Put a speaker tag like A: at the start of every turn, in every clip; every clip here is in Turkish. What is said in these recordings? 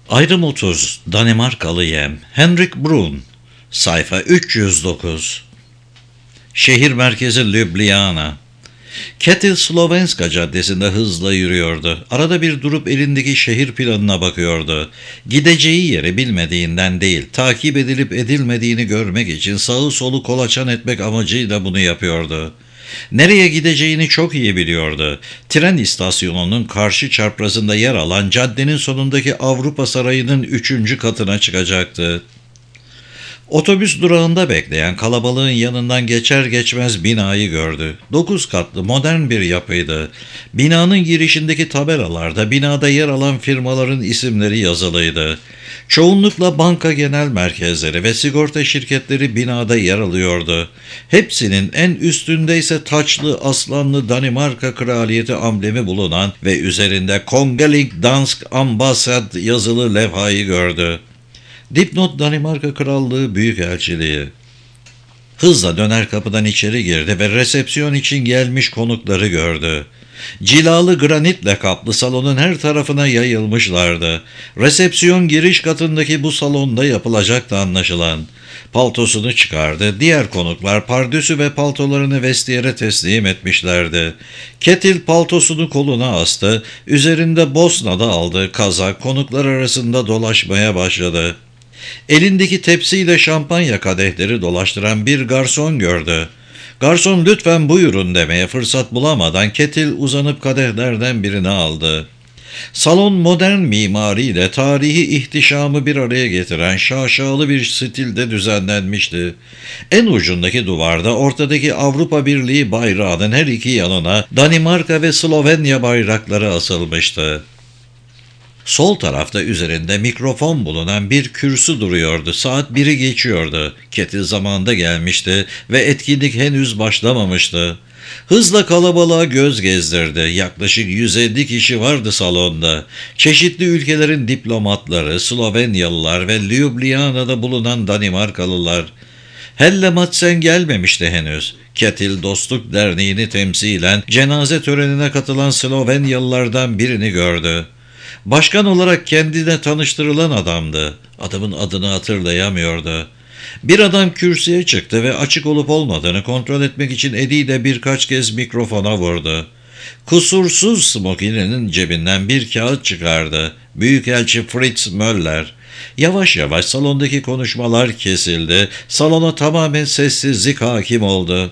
A: Ayrım 30 Danimarkalı Yem Henrik Brun Sayfa 309 Şehir merkezi Ljubljana. Ketil Slovenska caddesinde hızla yürüyordu. Arada bir durup elindeki şehir planına bakıyordu. Gideceği yeri bilmediğinden değil, takip edilip edilmediğini görmek için sağı solu kolaçan etmek amacıyla bunu yapıyordu. Nereye gideceğini çok iyi biliyordu. Tren istasyonunun karşı çaprazında yer alan caddenin sonundaki Avrupa Sarayı'nın 3. katına çıkacaktı. Otobüs durağında bekleyen kalabalığın yanından geçer geçmez binayı gördü. 9 katlı modern bir yapıydı. Binanın girişindeki tabelalarda binada yer alan firmaların isimleri yazılıydı. Çoğunlukla banka genel merkezleri ve sigorta şirketleri binada yer alıyordu. Hepsinin en üstünde ise taçlı aslanlı Danimarka kraliyeti amblemi bulunan ve üzerinde Kongelig Dansk Ambassad yazılı levhayı gördü. Dipnot Danimarka Krallığı Büyükelçiliği. Hızla döner kapıdan içeri girdi ve resepsiyon için gelmiş konukları gördü. Cilalı granitle kaplı salonun her tarafına yayılmışlardı. Resepsiyon giriş katındaki bu salonda yapılacaktı anlaşılan. Paltosunu çıkardı. Diğer konuklar pardösü ve paltolarını vestiyere teslim etmişlerdi. Ketil paltosunu koluna astı. Üzerinde Bosna'da aldığı kazak konuklar arasında dolaşmaya başladı. Elindeki tepsiyle şampanya kadehleri dolaştıran bir garson gördü. Garson lütfen buyurun demeye fırsat bulamadan Ketil uzanıp kadehlerden birini aldı. Salon modern mimariyle tarihi ihtişamı bir araya getiren şaşalı bir stilde düzenlenmişti. En ucundaki duvarda ortadaki Avrupa Birliği bayrağının her iki yanına Danimarka ve Slovenya bayrakları asılmıştı. Sol tarafta üzerinde mikrofon bulunan bir kürsü duruyordu. Saat 1'i geçiyordu. Ketil zamanında gelmişti ve etkinlik henüz başlamamıştı. Hızla kalabalığa göz gezdirdi. Yaklaşık 150 kişi vardı salonda. Çeşitli ülkelerin diplomatları, Slovenyalılar ve Ljubljana'da bulunan Danimarkalılar. Helle Madsen gelmemişti henüz. Ketil Dostluk Derneği'ni temsilen cenaze törenine katılan Slovenyalılardan birini gördü. Başkan olarak kendine tanıştırılan adamdı. Adamın adını hatırlayamıyordu. Bir adam kürsüye çıktı ve açık olup olmadığını kontrol etmek için eliyle birkaç kez mikrofona vurdu. Kusursuz smokininin cebinden bir kağıt çıkardı. Büyükelçi Fritz Möller. Yavaş yavaş salondaki konuşmalar kesildi. Salona tamamen sessizlik hakim oldu.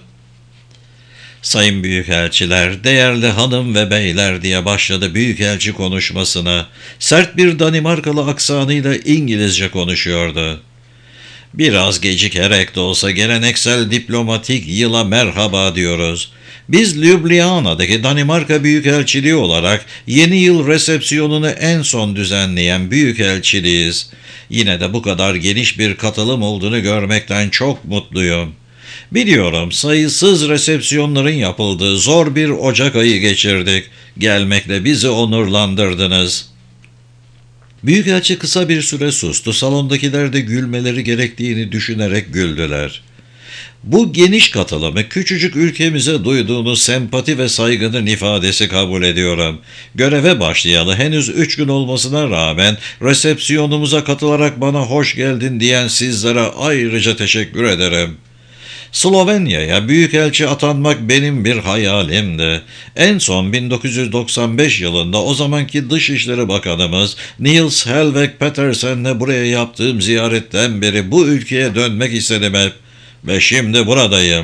A: Sayın Büyükelçiler, değerli hanım ve beyler diye başladı Büyükelçi konuşmasına. Sert bir Danimarkalı aksanıyla İngilizce konuşuyordu. Biraz gecikerek de olsa geleneksel diplomatik yıla merhaba diyoruz. Biz Ljubljana'daki Danimarka Büyükelçiliği olarak yeni yıl resepsiyonunu en son düzenleyen büyükelçiliğiz. Yine de bu kadar geniş bir katılım olduğunu görmekten çok mutluyum. Biliyorum sayısız resepsiyonların yapıldığı zor bir Ocak ayı geçirdik. Gelmekle bizi onurlandırdınız. Büyükelçi kısa bir süre sustu. Salondakiler de gülmeleri gerektiğini düşünerek güldüler. Bu geniş katılımı küçücük ülkemize duyduğunuz sempati ve saygının ifadesi kabul ediyorum. Göreve başlayalı henüz 3 gün olmasına rağmen resepsiyonumuza katılarak bana hoş geldin diyen sizlere ayrıca teşekkür ederim. Slovenya'ya büyükelçi atanmak benim bir hayalimdi. En son 1995 yılında o zamanki Dışişleri Bakanımız Niels Helveg Petersen'le buraya yaptığım ziyaretten beri bu ülkeye dönmek istedim hep. Ve şimdi buradayım.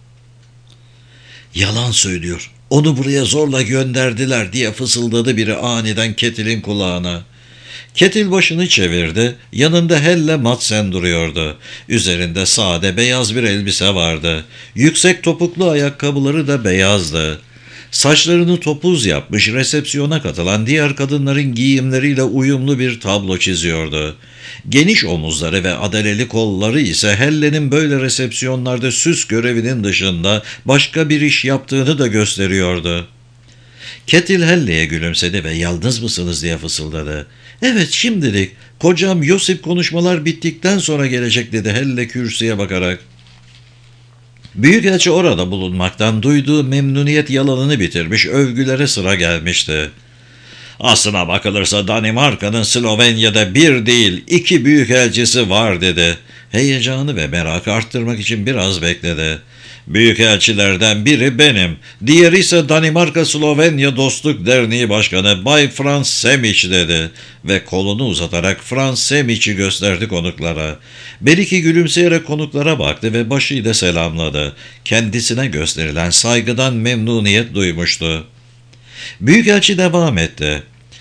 A: Yalan söylüyor. Onu buraya zorla gönderdiler diye fısıldadı biri aniden Ketil'in kulağına. Ketil başını çevirdi. Yanında Helle Madsen duruyordu. Üzerinde sade beyaz bir elbise vardı. Yüksek topuklu ayakkabıları da beyazdı. Saçlarını topuz yapmış resepsiyona katılan diğer kadınların giyimleriyle uyumlu bir tablo çiziyordu. Geniş omuzları ve adaleli kolları ise Helle'nin böyle resepsiyonlarda süs görevinin dışında başka bir iş yaptığını da gösteriyordu. Ketil Helle'ye gülümsedi ve yalnız mısınız diye fısıldadı. Evet şimdilik. Kocam Yosip konuşmalar bittikten sonra gelecek dedi Helle kürsüye bakarak. Büyükelçi orada bulunmaktan duyduğu memnuniyet yalanını bitirmiş övgülere sıra gelmişti. Aslına bakılırsa Danimarka'nın Slovenya'da bir değil 2 büyükelçisi var dedi. Heyecanı ve merakı arttırmak için biraz bekledi. Büyükelçilerden biri benim, diğeri ise Danimarka-Slovenya Dostluk Derneği Başkanı Bay Frans Semic dedi ve kolunu uzatarak Frans Semic'i gösterdi konuklara. Beriki gülümseyerek konuklara baktı ve başıyla selamladı. Kendisine gösterilen saygıdan memnuniyet duymuştu. Büyükelçi devam etti.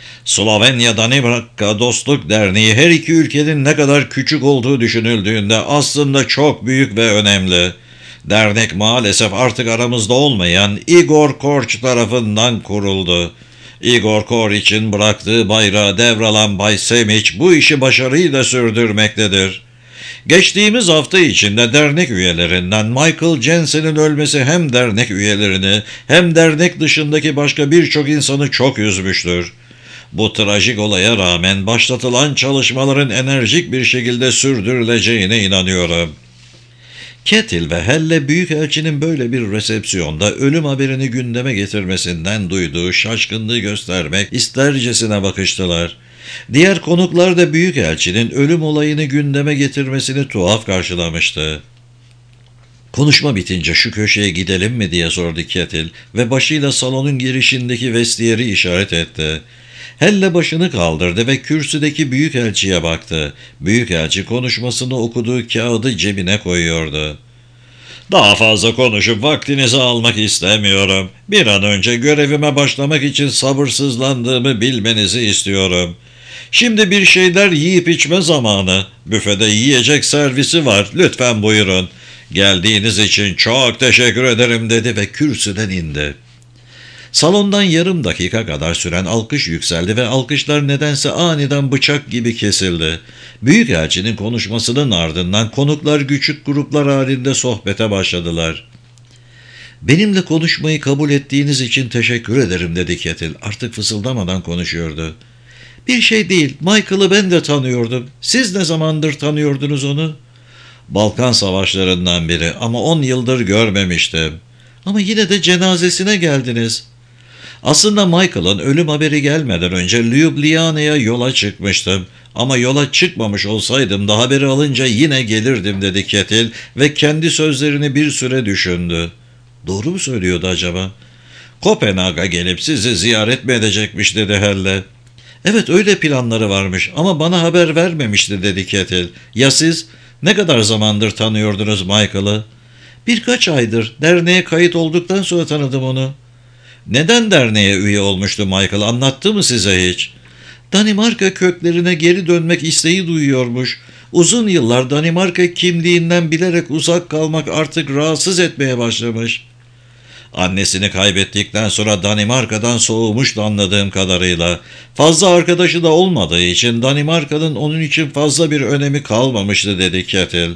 A: Slovenya-Danimarka Dostluk Derneği her iki ülkenin ne kadar küçük olduğu düşünüldüğünde aslında çok büyük ve önemli. Dernek maalesef artık aramızda olmayan Igor Korç tarafından kuruldu. Igor Korç için bıraktığı bayrağı devralan Bay Semic bu işi başarıyla sürdürmektedir. Geçtiğimiz hafta içinde dernek üyelerinden Michael Jensen'in ölmesi hem dernek üyelerini hem dernek dışındaki başka birçok insanı çok üzmüştür. Bu trajik olaya rağmen başlatılan çalışmaların enerjik bir şekilde sürdürüleceğine inanıyorum. Kettle ve Helle Büyükelçinin böyle bir resepsiyonda ölüm haberini gündeme getirmesinden duyduğu şaşkınlığı göstermek istercesine bakıştılar. Diğer konuklar da Büyükelçinin ölüm olayını gündeme getirmesini tuhaf karşılamıştı. Konuşma bitince şu köşeye gidelim mi diye sordu Kettle ve başıyla salonun girişindeki vestiyeri işaret etti. Helle başını kaldırdı ve kürsüdeki büyükelçiye baktı. Büyükelçi konuşmasını okuduğu kağıdı cebine koyuyordu. Daha fazla konuşup vaktinizi almak istemiyorum. Bir an önce görevime başlamak için sabırsızlandığımı bilmenizi istiyorum. Şimdi bir şeyler yiyip içme zamanı. Büfede yiyecek servisi var. Lütfen buyurun. Geldiğiniz için çok teşekkür ederim dedi ve kürsüden indi. Salondan yarım dakika kadar süren alkış yükseldi ve alkışlar nedense aniden bıçak gibi kesildi. Büyükelçinin konuşmasının ardından konuklar küçük gruplar halinde sohbete başladılar. "Benimle konuşmayı kabul ettiğiniz için teşekkür ederim," dedi Kettle. Artık fısıldamadan konuşuyordu. "Bir şey değil, Michael'ı ben de tanıyordum. Siz ne zamandır tanıyordunuz onu?" "Balkan savaşlarından biri ama 10 yıldır görmemiştim." "Ama yine de cenazesine geldiniz." "Aslında Michael'ın ölüm haberi gelmeden önce Ljubljana'ya yola çıkmıştım. Ama yola çıkmamış olsaydım da haberi alınca yine gelirdim," dedi Kettle ve kendi sözlerini bir süre düşündü. Doğru mu söylüyordu acaba? "Kopenhag'a gelip sizi ziyaret mi edecekmiş," dedi Helle. "Evet, öyle planları varmış ama bana haber vermemişti," dedi Kettle. "Ya siz? Ne kadar zamandır tanıyordunuz Michael'ı?" "Birkaç aydır. Derneğe kayıt olduktan sonra tanıdım onu." "Neden derneğe üye olmuştu Michael, anlattı mı size hiç?" "Danimarka köklerine geri dönmek isteği duyuyormuş. Uzun yıllar Danimarka kimliğinden bilerek uzak kalmak artık rahatsız etmeye başlamış." "Annesini kaybettikten sonra Danimarka'dan soğumuştu anladığım kadarıyla. Fazla arkadaşı da olmadığı için Danimarka'nın onun için fazla bir önemi kalmamıştı," dedi Kettle.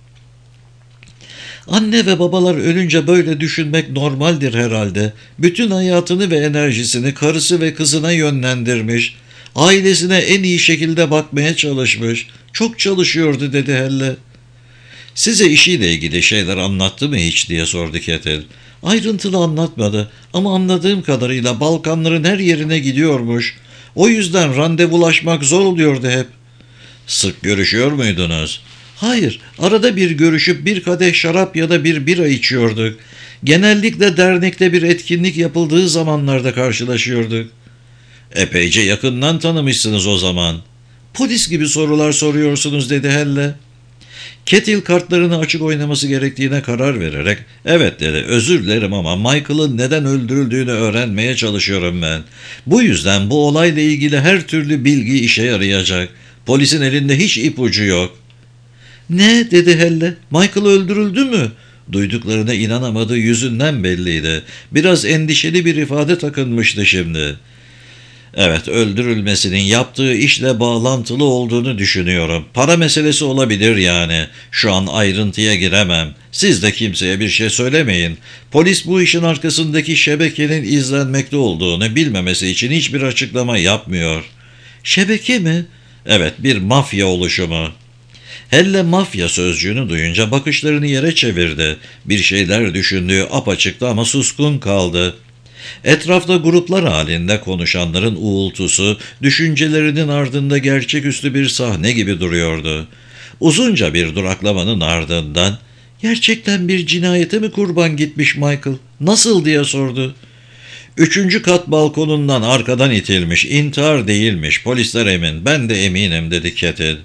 A: "Anne ve babalar ölünce böyle düşünmek normaldir herhalde. Bütün hayatını ve enerjisini karısı ve kızına yönlendirmiş. Ailesine en iyi şekilde bakmaya çalışmış. Çok çalışıyordu," dedi Helle. "Size işiyle ilgili şeyler anlattı mı hiç?" diye sordu Kettle. "Ayrıntılı anlatmadı ama anladığım kadarıyla Balkanların her yerine gidiyormuş. O yüzden randevulaşmak zor oluyordu hep." "Sık görüşüyor muydunuz?" "Hayır, arada bir görüşüp bir kadeh şarap ya da bir bira içiyorduk. Genellikle dernekte bir etkinlik yapıldığı zamanlarda karşılaşıyorduk." "Epeyce yakından tanımışsınız o zaman." "Polis gibi sorular soruyorsunuz," dedi Helle. Kettle kartlarını açık oynaması gerektiğine karar vererek "Evet," dedi, "özür dilerim ama Michael'ın neden öldürüldüğünü öğrenmeye çalışıyorum ben. Bu yüzden bu olayla ilgili her türlü bilgi işe yarayacak. Polisin elinde hiç ipucu yok." "Ne?" dedi Helle. "Michael öldürüldü mü?" Duyduklarına inanamadığı yüzünden belliydi. Biraz endişeli bir ifade takınmıştı şimdi. "Evet, öldürülmesinin yaptığı işle bağlantılı olduğunu düşünüyorum. Para meselesi olabilir yani. Şu an ayrıntıya giremem. Siz de kimseye bir şey söylemeyin. Polis bu işin arkasındaki şebekenin izlenmekte olduğunu bilmemesi için hiçbir açıklama yapmıyor." "Şebeke mi?" "Evet, bir mafya oluşumu." Helle mafya sözcüğünü duyunca bakışlarını yere çevirdi. Bir şeyler düşündüğü apaçıktı ama suskun kaldı. Etrafta gruplar halinde konuşanların uğultusu, düşüncelerinin ardında gerçeküstü bir sahne gibi duruyordu. Uzunca bir duraklamanın ardından, "Gerçekten bir cinayete mi kurban gitmiş Michael? Nasıl?" diye sordu. "Üçüncü kat balkonundan arkadan itilmiş, intihar değilmiş, polisler emin, ben de eminim," dedi Kettle.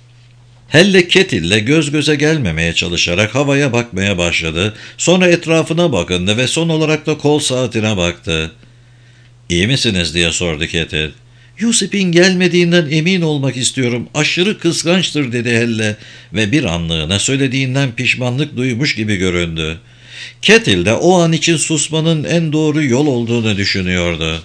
A: Helle Kettle'le göz göze gelmemeye çalışarak havaya bakmaya başladı. Sonra etrafına bakındı ve son olarak da kol saatine baktı. "İyi misiniz?" diye sordu Kettle. "Yusip'in gelmediğinden emin olmak istiyorum. Aşırı kıskançtır," dedi Helle ve bir anlığına söylediğinden pişmanlık duymuş gibi göründü. Kettle de o an için susmanın en doğru yol olduğunu düşünüyordu.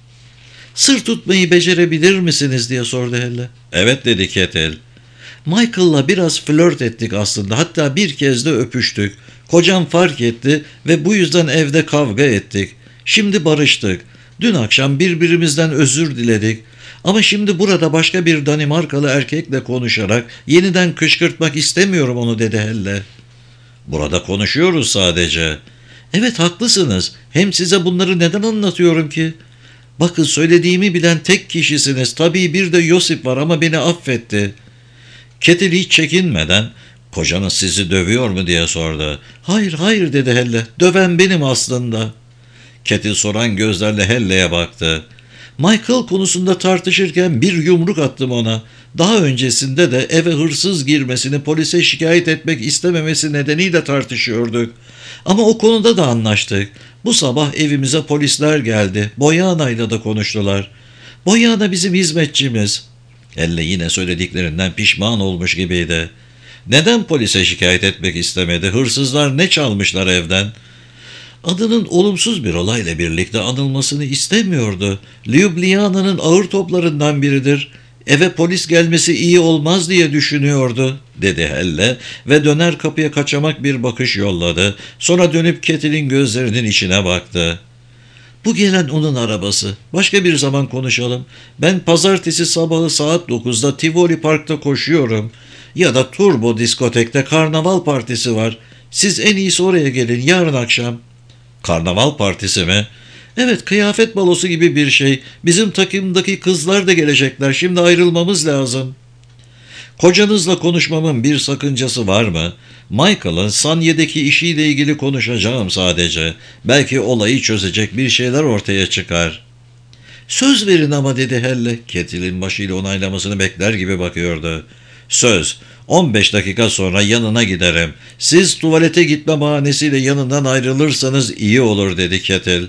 A: "Sır tutmayı becerebilir misiniz?" diye sordu Helle. "Evet," dedi Kettle. "Michael'la biraz flört ettik aslında. Hatta bir kez de öpüştük. Kocam fark etti ve bu yüzden evde kavga ettik. Şimdi barıştık. Dün akşam birbirimizden özür diledik. Ama şimdi burada başka bir Danimarkalı erkekle konuşarak yeniden kışkırtmak istemiyorum onu," dedi Helle. "Burada konuşuyoruz sadece." "Evet, haklısınız. Hem size bunları neden anlatıyorum ki? Bakın, söylediğimi bilen tek kişisiniz. Tabii bir de Yosip var ama beni affetti." Kettle hiç çekinmeden, "Kocanız sizi dövüyor mu?" diye sordu. "Hayır, hayır," dedi Helle. "Döven benim aslında." Kettle soran gözlerle Helle'ye baktı. "Michael konusunda tartışırken bir yumruk attım ona. Daha öncesinde de eve hırsız girmesini polise şikayet etmek istememesi nedeniyle tartışıyorduk. Ama o konuda da anlaştık. Bu sabah evimize polisler geldi. Boyana'yla da konuştular. Boyana bizim hizmetçimiz." Elle yine söylediklerinden pişman olmuş gibiydi. "Neden polise şikayet etmek istemedi? Hırsızlar ne çalmışlar evden?" Adının olumsuz bir olayla birlikte anılmasını istemiyordu. "Ljubljana'nın ağır toplarından biridir. Eve polis gelmesi iyi olmaz diye düşünüyordu," dedi Helle ve döner kapıya kaçamak bir bakış yolladı. Sonra dönüp Kettle'in gözlerinin içine baktı. "Bu gelen onun arabası. Başka bir zaman konuşalım. Ben pazartesi sabahı saat 9'da Tivoli Park'ta koşuyorum. Ya da Turbo Diskotek'te karnaval partisi var. Siz en iyisi oraya gelin yarın akşam." "Karnaval partisi mi?" "Evet, kıyafet balosu gibi bir şey. Bizim takımdaki kızlar da gelecekler. Şimdi ayrılmamız lazım." "Kocanızla konuşmamın bir sakıncası var mı? Michael'ın Sanye'deki işiyle ilgili konuşacağım sadece. Belki olayı çözecek bir şeyler ortaya çıkar." "Söz verin ama," dedi Helle. Kettle'in başıyla onaylamasını bekler gibi bakıyordu. "Söz. 15 dakika sonra yanına giderim. Siz tuvalete gitme bahanesiyle yanından ayrılırsanız iyi olur," dedi Kettle.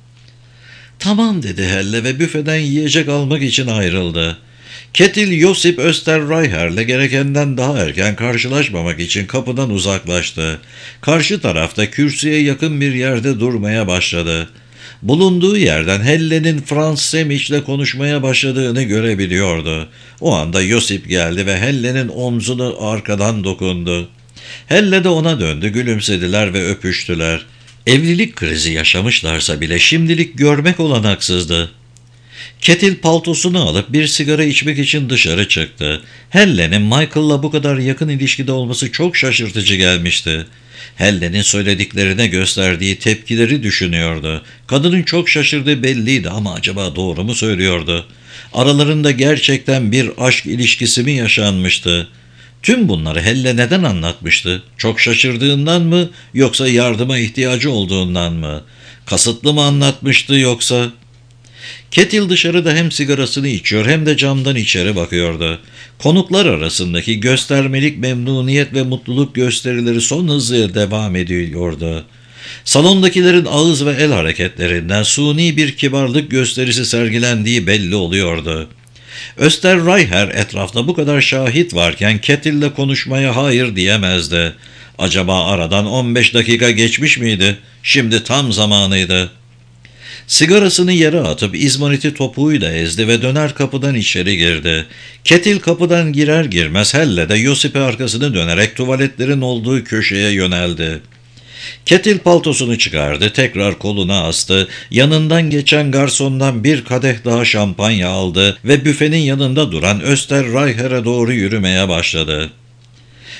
A: "Tamam," dedi Helle ve büfeden yiyecek almak için ayrıldı. Kettle, Josip Österreicher'le gerekenden daha erken karşılaşmamak için kapıdan uzaklaştı. Karşı tarafta kürsüye yakın bir yerde durmaya başladı. Bulunduğu yerden Helle'nin Franz Semich'le konuşmaya başladığını görebiliyordu. O anda Josip geldi ve Helle'nin omzunu arkadan dokundu. Helle de ona döndü, gülümsediler ve öpüştüler. Evlilik krizi yaşamışlarsa bile şimdilik görmek olanaksızdı. Kettle paltosunu alıp bir sigara içmek için dışarı çıktı. Helle'nin Michael'la bu kadar yakın ilişkide olması çok şaşırtıcı gelmişti. Helle'nin söylediklerine gösterdiği tepkileri düşünüyordu. Kadının çok şaşırdığı belliydi ama acaba doğru mu söylüyordu? Aralarında gerçekten bir aşk ilişkisi mi yaşanmıştı? Tüm bunları Helle neden anlatmıştı? Çok şaşırdığından mı, yoksa yardıma ihtiyacı olduğundan mı? Kasıtlı mı anlatmıştı yoksa? Kettle dışarıda hem sigarasını içiyor hem de camdan içeri bakıyordu. Konuklar arasındaki göstermelik memnuniyet ve mutluluk gösterileri son hızla devam ediyordu. Salondakilerin ağız ve el hareketlerinden suni bir kibarlık gösterisi sergilendiği belli oluyordu. Österreicher etrafta bu kadar şahit varken Kettle'le konuşmaya hayır diyemezdi. Acaba aradan 15 dakika geçmiş miydi? Şimdi tam zamanıydı. Sigarasını yere atıp izmariti topuğuyla ezdi ve döner kapıdan içeri girdi. Kettle kapıdan girer girmez Helle de Josip'e arkasını dönerek tuvaletlerin olduğu köşeye yöneldi. Kettle paltosunu çıkardı, tekrar koluna astı, yanından geçen garsondan bir kadeh daha şampanya aldı ve büfenin yanında duran Österreicher'e doğru yürümeye başladı.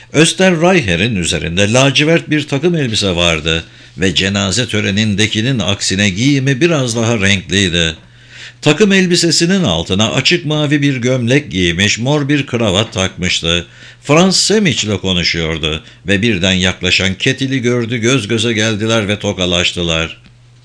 A: Österreicher'in üzerinde lacivert bir takım elbise vardı ve cenaze törenindekinin aksine giyimi biraz daha renkliydi. Takım elbisesinin altına açık mavi bir gömlek giymiş, mor bir kravat takmıştı. Franz Semic ile konuşuyordu ve birden yaklaşan Ketil'i gördü, göz göze geldiler ve tokalaştılar.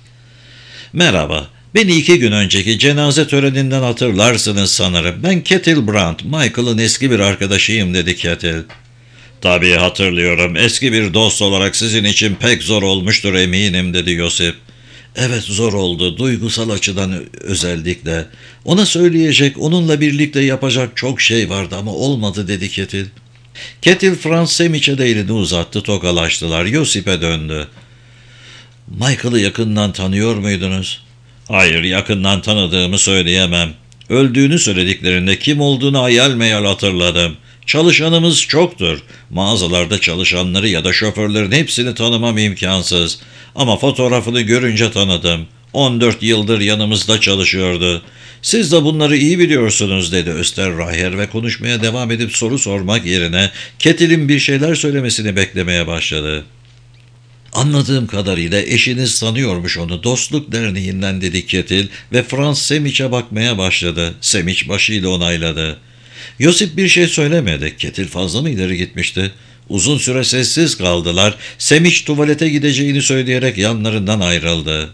A: "Merhaba, beni 2 gün önceki cenaze töreninden hatırlarsınız sanırım. Ben Ketil Brandt, Michael'ın eski bir arkadaşıyım," dedi Ketil. "Tabii hatırlıyorum. Eski bir dost olarak sizin için pek zor olmuştur eminim," dedi Josip. "Evet, zor oldu. Duygusal açıdan özellikle. Ona söyleyecek, onunla birlikte yapacak çok şey vardı ama olmadı," dedi Ketil. Ketil Franz Semic'e de elini uzattı, tokalaştılar. Josip'e döndü. "Michael'ı yakından tanıyor muydunuz?" "Hayır, yakından tanıdığımı söyleyemem. Öldüğünü söylediklerinde kim olduğunu hayal meyal hatırladım. Çalışanımız çoktur. Mağazalarda çalışanları ya da şoförlerin hepsini tanımam imkansız. Ama fotoğrafını görünce tanıdım. 14 yıldır yanımızda çalışıyordu. Siz de bunları iyi biliyorsunuz," dedi Österreicher ve konuşmaya devam edip soru sormak yerine Ketil'in bir şeyler söylemesini beklemeye başladı. "Anladığım kadarıyla eşiniz tanıyormuş onu, Dostluk Derneği'nden," dedi Ketil ve Franz Semic'e bakmaya başladı. Semic başıyla onayladı. Josip bir şey söylemedi. Ketil fazla mı ileri gitmişti? Uzun süre sessiz kaldılar. Semic tuvalete gideceğini söyleyerek yanlarından ayrıldı.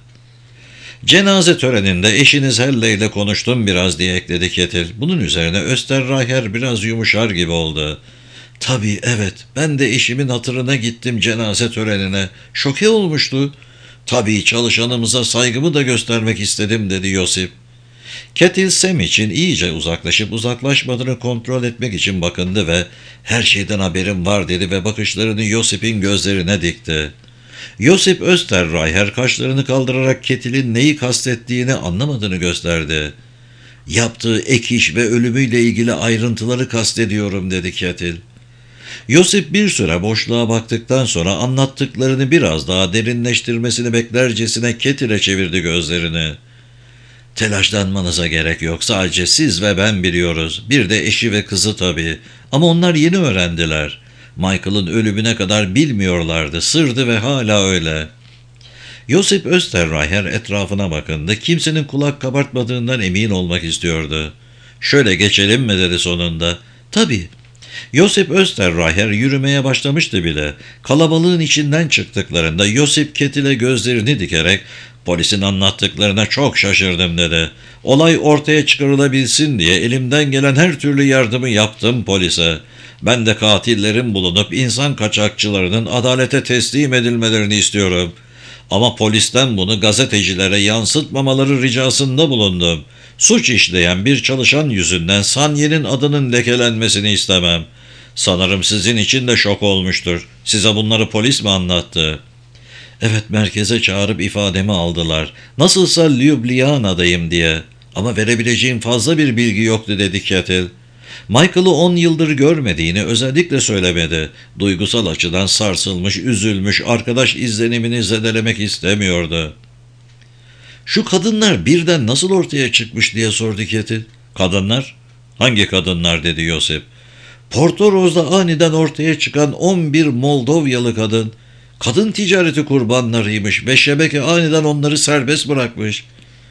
A: "Cenaze töreninde eşiniz Helle ile konuştum biraz," diye ekledi Ketil. Bunun üzerine Österreicher biraz yumuşar gibi oldu. "Tabii, evet, ben de eşimin hatırına gittim cenaze törenine. Şoke olmuştu. Tabii çalışanımıza saygımı da göstermek istedim," dedi Josip. Ketil Semic'in iyice uzaklaşıp uzaklaşmadığını kontrol etmek için bakındı ve "Her şeyden haberim var," dedi ve bakışlarını Josip'in gözlerine dikti. Josip Österreicher kaşlarını kaldırarak Ketil'in neyi kastettiğini anlamadığını gösterdi. "Yaptığı ek iş ve ölümüyle ilgili ayrıntıları kastediyorum," dedi Ketil. Josip bir süre boşluğa baktıktan sonra anlattıklarını biraz daha derinleştirmesini beklercesine Ketil'e çevirdi gözlerini. "Telaşlanmanıza gerek yok. Sadece siz ve ben biliyoruz. Bir de eşi ve kızı tabii. Ama onlar yeni öğrendiler. Michael'ın ölümüne kadar bilmiyorlardı. Sırdı ve hala öyle." Josip Österreicher etrafına bakındı. Kimsenin kulak kabartmadığından emin olmak istiyordu. "Şöyle geçelim mi?" dedi sonunda. "Tabii." Josip Österreicher yürümeye başlamıştı bile. Kalabalığın içinden çıktıklarında Josip Ketil'e gözlerini dikerek "Polisin anlattıklarına çok şaşırdım," dedi. "Olay ortaya çıkarılabilsin diye elimden gelen her türlü yardımı yaptım polise. Ben de katillerin bulunup insan kaçakçılarının adalete teslim edilmelerini istiyorum. Ama polisten bunu gazetecilere yansıtmamaları ricasında bulundum. Suç işleyen bir çalışan yüzünden Sanye'nin adının lekelenmesini istemem. Sanırım sizin için de şok olmuştur. Size bunları polis mi anlattı?" "Evet, merkeze çağırıp ifademi aldılar. Nasılsa Ljubljana'dayım diye. Ama verebileceğim fazla bir bilgi yoktu," dedi Ketil. Michael'ı 10 yıldır görmediğini özellikle söylemedi. Duygusal açıdan sarsılmış, üzülmüş, arkadaş izlenimini zedelemek istemiyordu. "Şu kadınlar birden nasıl ortaya çıkmış?" diye sordu Ketil. "Kadınlar? Hangi kadınlar?" dedi Josip. "Portoroz'da aniden ortaya çıkan 11 Moldovyalı kadın. Kadın ticareti kurbanlarıymış ve şebeke aniden onları serbest bırakmış."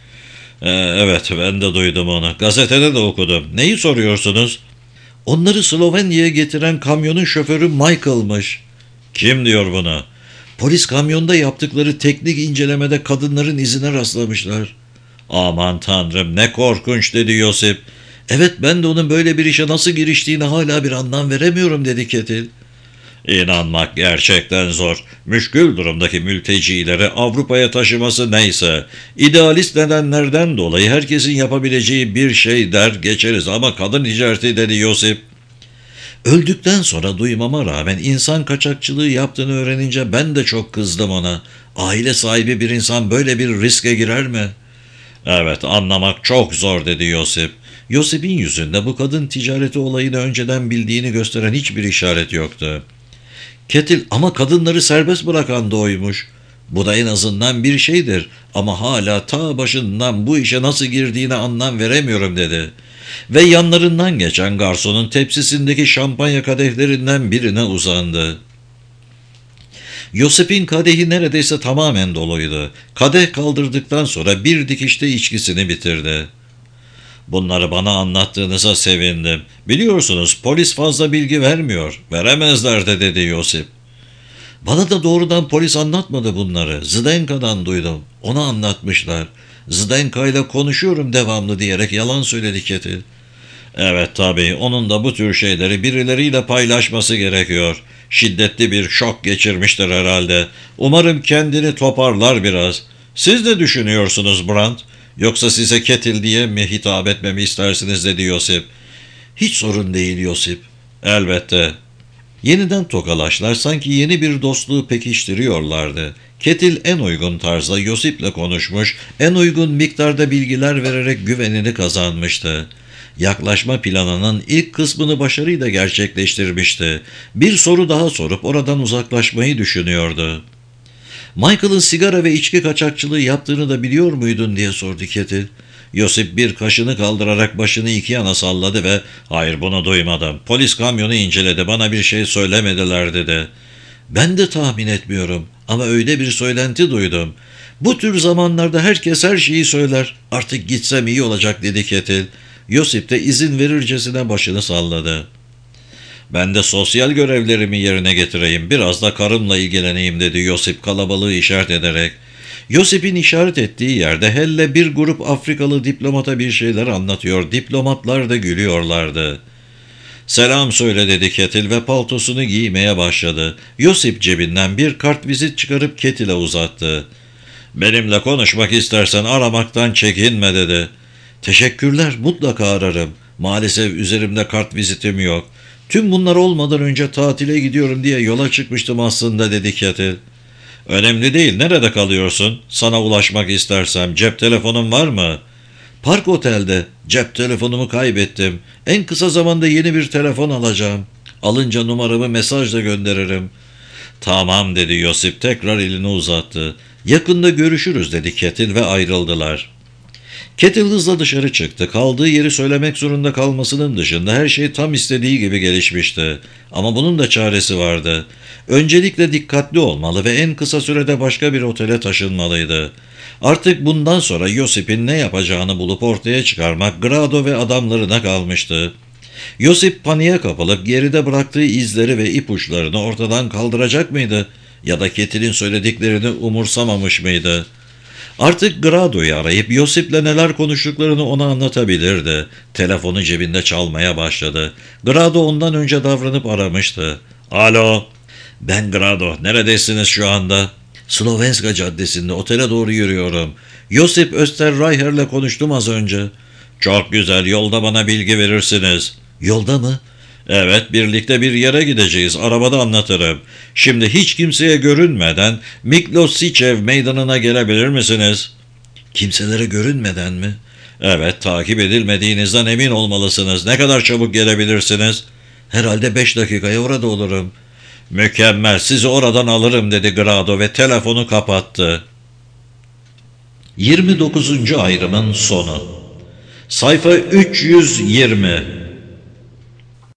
A: Evet, ben de duydum onu. Gazetede de okudum. Neyi soruyorsunuz?" "Onları Slovenya'ya getiren kamyonun şoförü Michael'mış." "Kim diyor bunu?" "Polis kamyonda yaptıkları teknik incelemede kadınların izine rastlamışlar." "Aman tanrım, ne korkunç," dedi Josip. "Evet, ben de onun böyle bir işe nasıl giriştiğini hala bir anlam veremiyorum," dedi Ketil. "İnanmak gerçekten zor. Müşkül durumdaki mültecileri Avrupa'ya taşıması neyse, idealist nedenlerden dolayı herkesin yapabileceği bir şey der geçeriz ama kadın ticareti," dedi Josip. "Öldükten sonra duymama rağmen insan kaçakçılığı yaptığını öğrenince ben de çok kızdım ona. Aile sahibi bir insan böyle bir riske girer mi?" "Evet, anlamak çok zor," dedi Josip. Josip'in yüzünde bu kadın ticareti olayını önceden bildiğini gösteren hiçbir işaret yoktu. Ketil, "Ama kadınları serbest bırakan da oymuş. Bu da en azından bir şeydir ama hala ta başından bu işe nasıl girdiğine anlam veremiyorum," dedi. ve yanlarından geçen garsonun tepsisindeki şampanya kadehlerinden birine uzandı. Yosip'in kadehi neredeyse tamamen doluydu. Kadeh kaldırdıktan sonra bir dikişte içkisini bitirdi. Bunları bana anlattığınıza sevindim. Biliyorsunuz polis fazla bilgi vermiyor. Veremezler de dedi Yosip. Bana da doğrudan polis anlatmadı bunları. Zdenka'dan duydum. Ona anlatmışlar. Zdenka ile konuşuyorum devamlı diyerek yalan söyledi Ketil. Evet tabii, onun da bu tür şeyleri birileriyle paylaşması gerekiyor. Şiddetli bir şok geçirmiştir herhalde. Umarım kendini toparlar biraz. Siz ne düşünüyorsunuz Brandt? Yoksa size Ketil diye mi hitap etmemi istersiniz dedi Yosip. Hiç sorun değil Yosip. Elbette. Yeniden tokalaşlar sanki yeni bir dostluğu pekiştiriyorlardı. Ketil en uygun tarzda Yosip'le konuşmuş, en uygun miktarda bilgiler vererek güvenini kazanmıştı. Yaklaşma planının ilk kısmını başarıyla gerçekleştirmişti. Bir soru daha sorup oradan uzaklaşmayı düşünüyordu. Michael'ın sigara ve içki kaçakçılığı yaptığını da biliyor muydun diye sordu Ketil. Yosip bir kaşını kaldırarak başını iki yana salladı ve hayır bunu duymadım. Polis kamyonu inceledi, bana bir şey söylemediler dedi. Ben de tahmin etmiyorum ama öyle bir söylenti duydum. Bu tür zamanlarda herkes her şeyi söyler. Artık gitsem iyi olacak dedi Ketil. Yosip de izin verircesine başını salladı. Ben de sosyal görevlerimi yerine getireyim, biraz da karımla ilgileneyim dedi Yosip kalabalığı işaret ederek. Yosip'in işaret ettiği yerde Helle bir grup Afrikalı diplomata bir şeyler anlatıyor, diplomatlar da gülüyorlardı. Selam söyle dedi Ketil ve paltosunu giymeye başladı. Yosip cebinden bir kartvizit çıkarıp Ketil'e uzattı. Benimle konuşmak istersen aramaktan çekinme dedi. Teşekkürler, mutlaka ararım. Maalesef üzerimde kartvizitim yok. Tüm bunlar olmadan önce tatile gidiyorum diye yola çıkmıştım aslında dedi Ketil. Önemli değil, nerede kalıyorsun? Sana ulaşmak istersem cep telefonun var mı? Park otelde. Cep telefonumu kaybettim. En kısa zamanda yeni bir telefon alacağım. Alınca numaramı mesajla gönderirim. Tamam dedi Yosip tekrar elini uzattı. Yakında görüşürüz dedi Ketil ve ayrıldılar. Ketil hızla dışarı çıktı. Kaldığı yeri söylemek zorunda kalmasının dışında her şey tam istediği gibi gelişmişti. Ama bunun da çaresi vardı. Öncelikle dikkatli olmalı ve en kısa sürede başka bir otele taşınmalıydı. Artık bundan sonra Yosip'in ne yapacağını bulup ortaya çıkarmak Grado ve adamlarına kalmıştı. Yosip paniğe kapılıp geride bıraktığı izleri ve ipuçlarını ortadan kaldıracak mıydı? Ya da Ketil'in söylediklerini umursamamış mıydı? Artık Grado'yu arayıp Yosip'le neler konuştuklarını ona anlatabilirdi. Telefonu cebinde çalmaya başladı. Grado ondan önce davranıp aramıştı. Alo, ben Grado, neredesiniz şu anda? Slovenska Caddesi'nde otele doğru yürüyorum. Yosip Österreicher'le konuştum az önce. Çok güzel, yolda bana bilgi verirsiniz. Yolda mı? Evet, birlikte bir yere gideceğiz. Arabada anlatırım. Şimdi hiç kimseye görünmeden Miklosichev meydanına gelebilir misiniz? Kimselere görünmeden mi? Evet, takip edilmediğinizden emin olmalısınız. Ne kadar çabuk gelebilirsiniz? Herhalde 5 dakikaya orada olurum. Mükemmel, sizi oradan alırım dedi Grado ve telefonu kapattı. 29. ayrımın sonu. Sayfa 320.